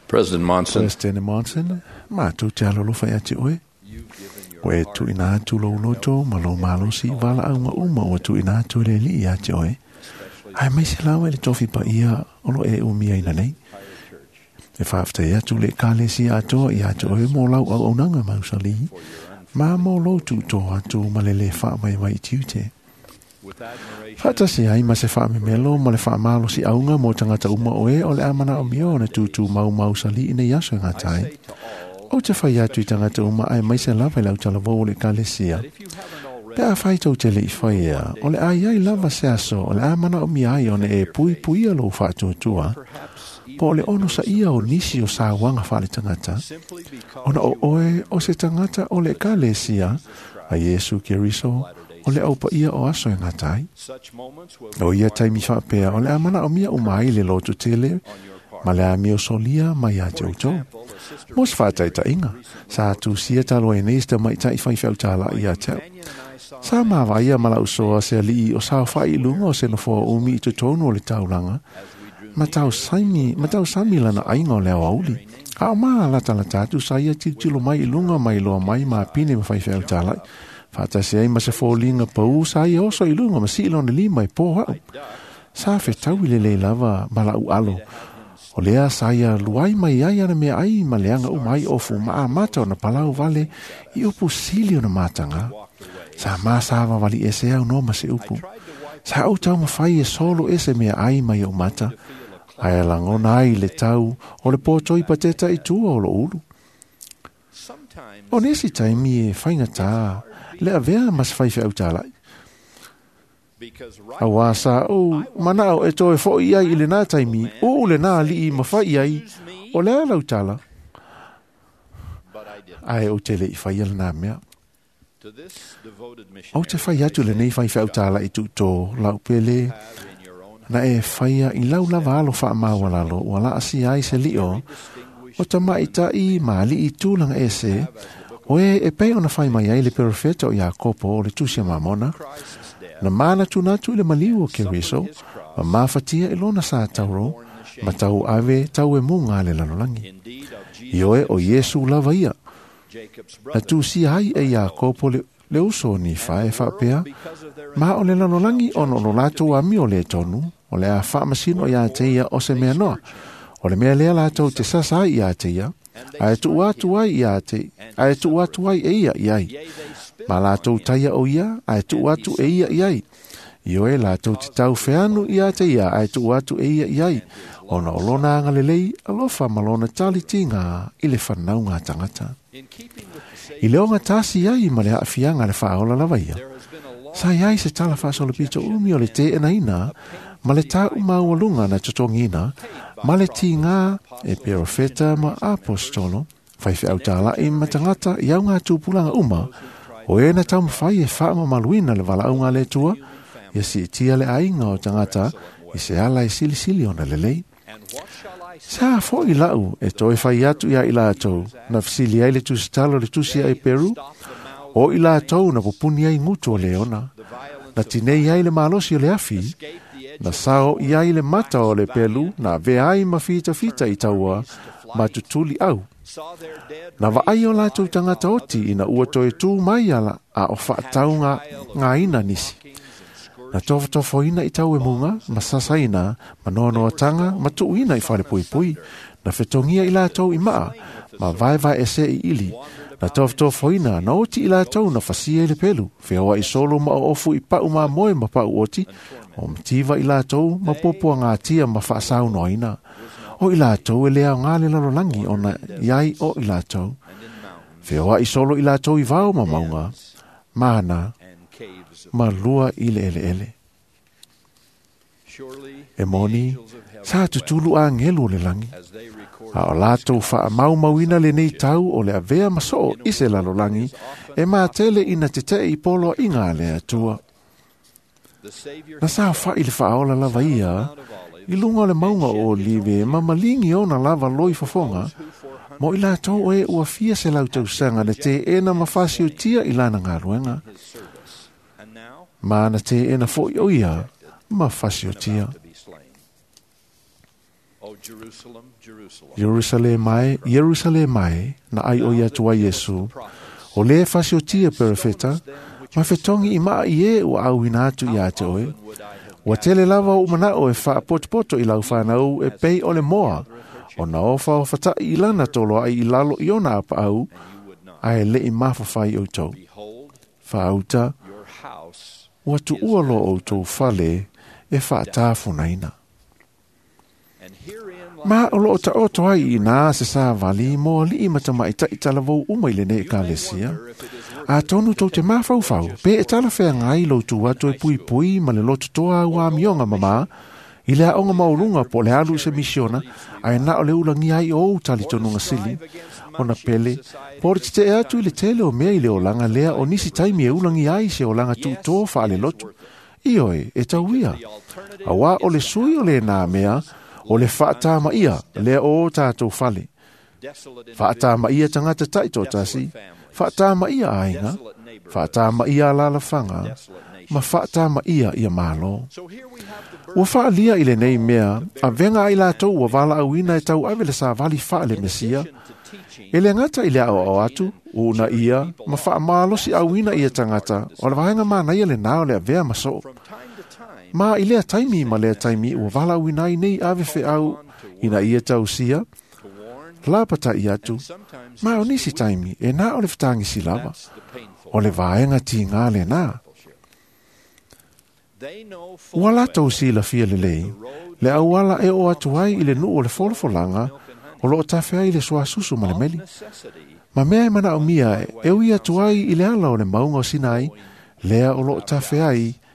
President Monson, ma tu te alo lo fai ati oe. O e tu ina atu lo loto, ma lo malo si vala au ma uma o tu ina atu le li ati oe. Ai mai se lawa le tofi pa ia o lo e umia ina nei. E whaafta ia tu le kale si atoa i atu oe mo lau au nanga mausali. Ma mo lo tu to atu ma le wha mai mai tiute. Fata si ai ma se wha me melo ma le wha malo si aunga mo tangata uma oe o le amana o mio na tu mau sali ina yaso ngatai. O te whai atu i tangata uma ai mai se lava lau talavo o le kalesia. Pea whai tau te le i whai ea, o le ai ai lava se aso, o le amana o mi ai o ne e pui alo whātua tua, po le ono sa ia o nisi o sa wanga whale tangata, ona o oe o se tangata o le kalesia, a Yesu Keriso, o le aupa ia o aso e ngatai. O ia taimi whapea, o le amana o mia umai le lotu tele, ma le a mio solia mai a te auto. Mos whātai ta inga, sa tu sia talo e neista mai tai whai whiau tala i a teo. Sa mawa ia mala usoa se li o sa whai lunga o se na fua umi i te tono o le taulanga, ma tau sami lana ainga o leo auli. A o maa lata tu sa ia tilo mai i lunga mai loa mai ma pine ma whai whiau tala. Whātai se ai ma se fōlinga pau sa ia oso i lunga ma si ilona lima i pō hau. Sa whetau i le lava mala u alo. O lea saia luai mai ai ana mea ai ma leanga umai ofu ma a mata o na palau vale i upu sili o na matanga. Sa maa sawa wali ese au no ma se upu. Sa au tau ma whai e solo ese mea ai mai o mata. Ai alangona ai le tau o le pōtoi pateta i tua o lo ulu. O nesi taimi e whainga tā, le a vea mas whaiwhi au tālai. Awasa o manao e toe fo ia i le nā taimi o le nā li i mawhai ai o le alau tala ai o te le i whai ala nā mea o te whai atu le nei whai whiau tala i tu tō lau pele na e whaia i lau lava alo wha mawalalo wala asi ai se li o ta maita i ma li i tūlanga ese o e pei ona whai mai ai le perfeta o Iakopo o le tusia mamona na mana tunatu le maliu o Keriso, ma mafatia e lona sa tauro, ma tau ave tau e munga le lanolangi. Ioe o Yesu lava ia. Na tu si hai e Iakopo le uso ni fae whapea, ma o le lanolangi ono no lato ami o le tonu, o le a whaamasino ia te ia o se mea noa, o le mea lea lato te sasa ia te ia, a e tu atuai ia te, a e tu atuai e ia iai. Ma lātou taia o ia, ai tu atu e ia iai. Io e lātou te tau wheanu ia te ia, ai tu atu e ia iai. Ona olona anga lelei, alofa malona tali tinga i le whanau ngā tangata. I leo ngā tāsi iai ma le haafianga le whaola lawa ia. Sa iai se tala whasola pito umi o le te ena ina, ma le tau maualunga na tutongina, ma le tinga e perofeta ma apostolo, whaiwhi au tāla i matangata i au ngā tūpulanga uma, o e na tau mawhai e whaama maluina le wala au ngā le tua, ia si tia le ainga o tangata i se ala e sili ona le lei. Sa fo i lau e toi whai atu ia i la atou, na fisili ai le tusitalo le tusi ai Peru, o i la atou na popuni ai ngutu o leona, na tinei ai le malosi o le afi, na sao i ai le mata o le pelu, na ve ai mawhita i taua, ma tutuli au. Na wa ai o lātou tangata oti ina ua toe tū mai ala a o whaatau ngā ina nisi. Na tofo ina i tau e munga, ma sasaina, ma noanoa tanga, ma tu ina i whare pui, na whetongia i lātou i maa, ma vai e se i ili. Na tofo ina, na oti i lātou na whasia i le pelu, whiawa i solo ma o ofu i pau ma moe ma pau oti, o mtiva i lātou ma popua ngā tia ma whaasau no ina. O i lātou e lea o ngā le lalolangi o na iai o i lātou. Whioa i solo i lātou i vau ma maunga, mana, ma lua i le ele. E moni, sa tutulu a ngelu le langi. A o lātou wha mauina le nei tau o le avea maso i se lalolangi, e mā tele ina te te i polo i ngā le atua. Na sa wha i le whaola lava ia, i lunga le maunga o liwe ma malingi o na lava loi fafonga, mo i lātou e ua fia se lautau sanga na te ena mawhasi o tia i lana ngā ruenga. Ma na te ena fo i oia, mawhasi o tia. Jerusalem mai, na ai o ia tua Yesu, o le fasio tia perfeta, ma fetongi ima ie o au inatu ia te oe, wa tele lava o mana o e wha poto i lau whanau e pei o le moa, o na ofa o fata i lana tolo ai i lalo i ona apa au, ai le i mawhawhai o tau. Whauta, wa tu ualo o tau whale e whaatafunaina. Ma o lo ta oto ai i nā se sā vali mo li i matama i talavou umai le ne ka lesia. A tonu tau te mawhauwhau, pe e tala whea ngai lo tu watu e pui ma le loto toa ua mionga mama, i lea onga maurunga po le alu se misiona, ai na o le ulangi ai o tali tonunga sili, o na pele, por te atu i le tele o mea i le olanga lea o nisi taimi e ulangi ai se olanga tu tō wha le loto. Ioi, e tau ia. Awa o le sui o le nā mea, o le whaatama ia, lea o tātou whale. Whaatama ia tangata taito tasi, whaatama ia ainga, whaatama ia lalawhanga, ma whaatama ia malo. Ua whaalia i le nei mea, a venga i lātou ua wala auina e tau awele sa vali whaale mesia, e le ngata i le au atu, una ia, ma whaamalosi auina ia tangata, o le vahenga mana ia le nao le avea maso. Ma i lea taimi ma lea taimi ua wala winai nei ave fe au ina ia tau sia. Lapata i atu. Ma o nisi taimi e na o le fitangi si lava. O le vaenga ti ngā le nā. Ua la tau si la fia le lei. Le awala e o atu ai i le nuu o le folofolanga o lo o tawhea i le sua susu ma le meli. Ma mea e mana o mia e ui atu ai i le ala o le maunga o sinai lea o lo o tawhea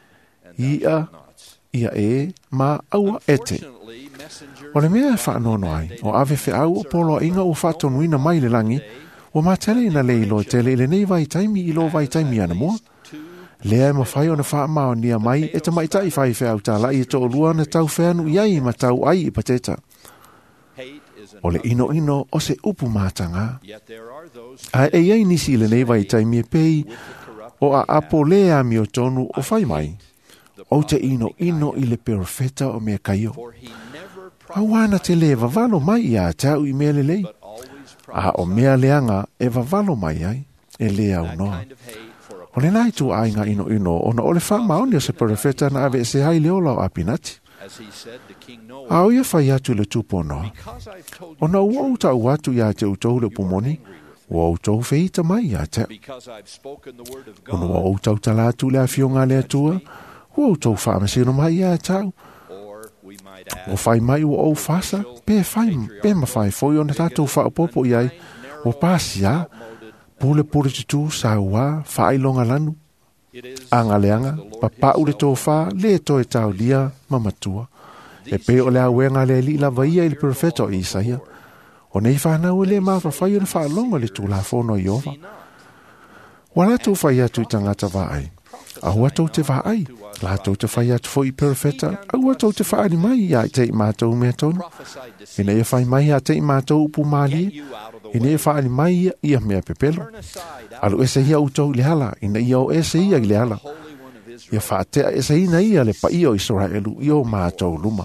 ia e ma aua ete. O le mea e whaanono ai, o ave whi au o polo inga o whaatonuina mai le langi, o ma tele ina le ilo tele ile nei vai taimi ilo vai taimi ana mua. Lea e mawhai o na wha mao nia mai e ta maitai whai whi au tala i e to olua na tau wheanu iai ma tau ai i pateta. O le ino o se upu mātanga. A e iai nisi ile nei vai taimi e pei, o a apo lea mi o tonu o whai mai. O te ino i le perfeta o mea kaio. Awana te le vavalo mai a tau i mea lelei. A o mea leanga e vavalo mai ai, e lea unoa. O le nai tu ainga ino o na ole wha maoni o se perfeta na ave se hai leola o apinati. A o ia whai atu le tupo noa. O na ua uta uatu ia te utou le pumoni, ua utou feita mai ia te. O na ua uta utalatu le afionga le atua, ua utou whaamasino mai ia tau. O whai mai ua ou whasa, pe ma whai foi o na tātou whaapopo iai, o pāsi a, pule tutu sa ua, whaailonga lanu. Anga leanga, papa ule tō wha, le to e tau lia, mamatua. E pe o le awenga le li la vaia il profeta o Isaia. O nei whanau le mawha whai o na whaalonga le tū la whono i ova. Wala tō whai atu i tangata vaai. Ahua tau te vaai. La tau te whai atu fo i perfeta. Ahua tau te whaani mai ia i te i mātou mea tonu. Ina ia whai mai ia te i mātou upu mālie. Ina ia whaani mai ia mea pepelo. Alu ese hia utau le hala. Ina ia o ese ia i le hala. Ia whaatea ese ina ia le pa ia o Israelu i o mātou luma.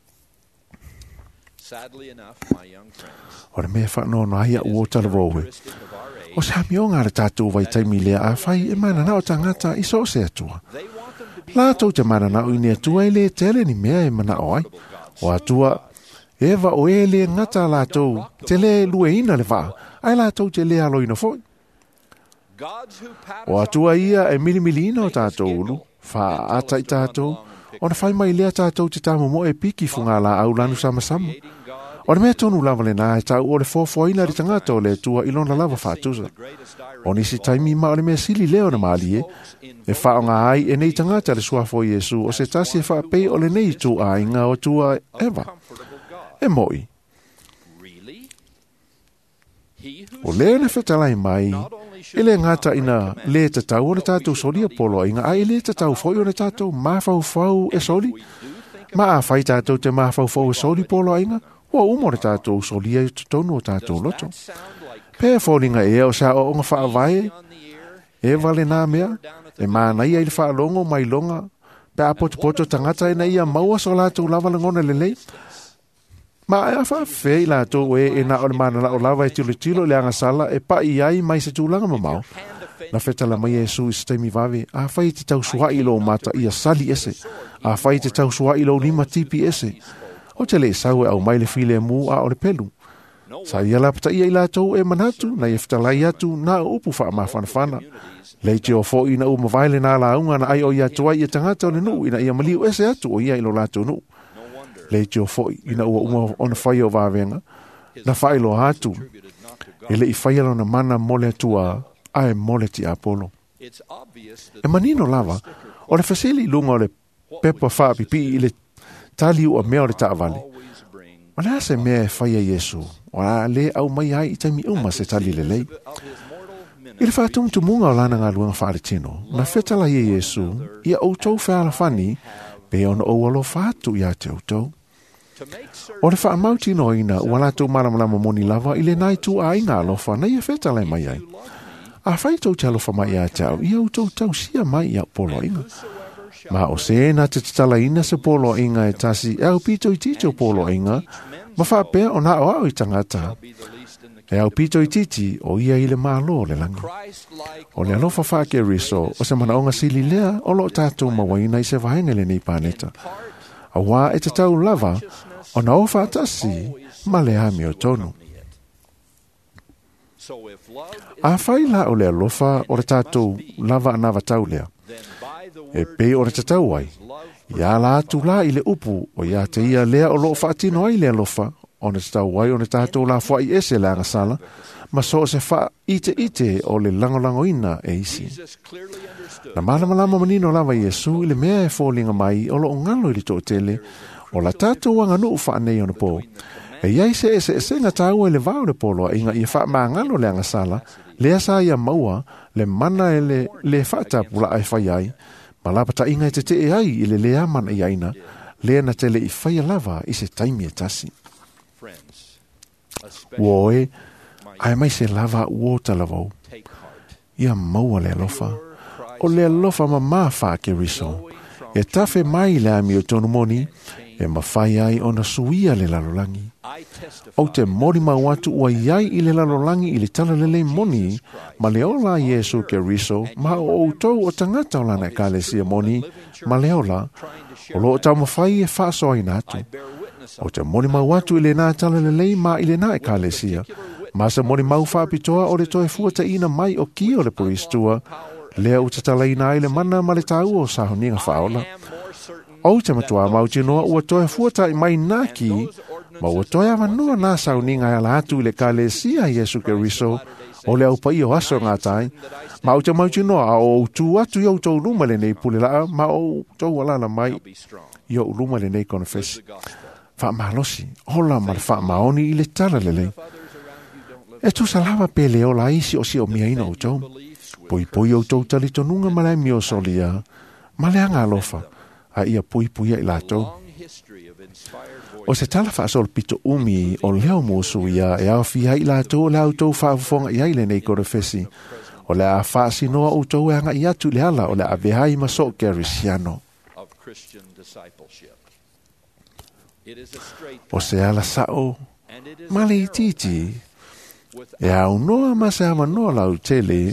Ora mea whaanono aia ua tala vowe. O se hami o ngāre tātou vai taimi lea a whai e mana nao tangata i so se atua. La tau te mana nao i ne atua i le tele ni mea e mana o ai. O atua, ewa o e le ngata la tau, te le lue ina le wha, ai la tau te le alo ina foi. O atua ia e milimili ina o tātou ulu, wha ata i tātou, o na whai mai lea tātou te tāmo mo e piki funga la au lanu sama. O le mea tonu lava le nā e tau o le fōfōina ri tangata o le tua ilona lava whātusa. O nisi taimi ma o le mea sili leo na maali e whaonga ai e nei tangata le suafo Yesu o se tasi e whaapei o le nei tu a inga o tua ewa. E moi. O leo ne whetalai mai, e le ngata ina le tatau o le tātou soli a polo inga ai le tatau foi o le tātou mawhau e soli. Ma a whai tātou te mawhau e soli polo inga, ua umore tātou solia i tonu o tātou loto. Pea fōlinga e o sa o nga whaavae, e vale nā mea, e māna ia i whaalongo mai longa, pea poto tangata e na ia maua so lātou lava langona lelei. Ma e fa fe la to e na o mana la o lava e tilo le anga sala e pa i ai mai se tūlanga mamau. Na feta la mai Yesu istemi vave, a fai te tau sua ilo mata ia sali ese, a fai te tau sua ilo lima tipi ese. O te le sau e au mai le file mu a o le pelu. Sa ia la pata ia ila tau e manatu, na ia fita lai atu na upu wha ma whanawhana. Lei te o fo ina uma vaile na la unga na ai o ia tua ia tangata o le nuu, ina ia maliu ese atu o ia ilo la tau nuu. Lei te o fo ina ua uma ona whai o vavenga, na whai lo atu, e le i whai alo na mana mole atua, ai mole ti Apollo. E manino lava, o le fasili lunga o le pepa wha pipi i le taliu o mea o le taavale. O le ase mea e whai a Yesu, o la le au mai ai i taimi uma se tali le lei. I le whātum tu munga o lana ngā luanga whaare tino, na whetala i Yesu, ia outou whaala whani, pe ona o alo whātu i a te outou. O le wha mauti no ina, ua lātou malamalama moni lava, i le nai tu a inga alofa, na ia whetala mai ai. A whai tau te alofa mai a tau, ia outou tau sia mai i a polo inga. Ma o se na te tala ina se polo inga e tasi, e au pito i titi o polo inga, ma wha pēr o na o au i tangata. E au pito i titi o ia i le malo le langi. O le alofa wha ke riso, o se mana onga sili lea, o lo tātou mawaina i se vahenga le nei pāneta. A wā e te tau lava, o na ofa atasi, ma le hami o tonu. A whai la o le alofa o le tātou lava anawa tau lea. E pe o le tatau ai. Ia la atu la i le upu o ia te ia lea o loo whaatino ai le alofa. O le tatau ai o le tātou la whai ese le angasala. Ma so se wha ite o le langolango ina e isi. Na malama manino lava Yesu i le mea e fōlinga mai o loo ngalo i le tō tele. O la tātou anga nuu whaanei o na pō. E iai se nga tāua e le vāo le polo inga i wha maa ngalo le angasala. Lea sa ia maua le mana e le whaatapula ai whai ai. Ma la pata inga te te ai i le lea mana i aina, lea na te le i whaia lava i se taimi e tasi. Woe, ai mai se lava uo talavau. Ia maua le alofa. O le alofa ma maa wha ke riso. E tafe mai le ami o tonu moni, e ma whai ai o na suia le lalolangi. O te mori mau atu ua iai i le lalolangi i le tala lele moni, ma le ola Yesu ke riso, ma o outou o tangata o lana e kalesia moni, ma le ola, o lo o tau mawhai e whaaso ai natu. O te mori mau atu i le nā tala lele ma i le nā e kalesia, ma sa mori mau whaapitoa o le toe fuata ina mai o ki o le poristua, lea o te tala ina ai le mana ma le tau o sahoninga whaola. O te matua mau tinoa ua toe fuata i mai naki, ma ua toe awa noa nā sauninga ala atu i le kalesia Yesu ke riso, o le au pai o aso ngā tai, ma o te mau tinoa a o tu atu i au tau luma le nei pule laa, ma o tau alana mai i au luma le nei konefesi. Wha mahalosi, hola ma le wha maoni i le tala lele. E tu salawa pe leo la isi o si o mia ina o tau. Pui o tau tali tonunga ma le mio solia, ma le anga alofa, a ia pui i la tau. O se tala wha asol pito umi o leo musu ia e au fia i la tau le au tau whaafonga i aile nei korefesi. O le a wha sinoa o tau e anga i atu le ala o le a vehai maso gerisiano. O se ala sao, male i titi, e au noa ma se ama noa lau tele,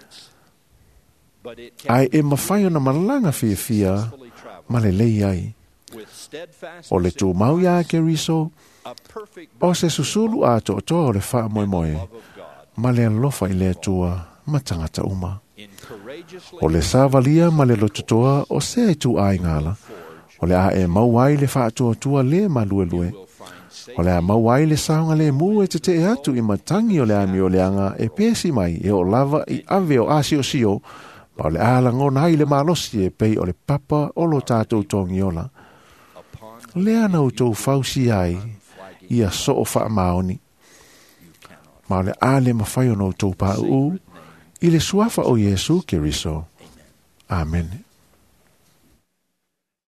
ai e mawhai ona malanga fia, male lei ai. O le tū mau ia ke riso, o se susulu a to o le wha moe, ma le alofa i le atua matangata uma. O le savalia ma le lotutoa o se ai tu ai ngala, o le a e mauai le wha atua le ma lue. O le a mauai le saunga le mu e te atu i matangi o le ami o le anga e pesi mai e o lava i ave o asio sio, ma o le a langona i le malosi e pei o le papa o lo tātou tongi ola. Lea na utou fausi ai, ia so o wha maoni. Ma le ale mawhai o na utou pa u, i le suafa o Yesu ke riso. Amen.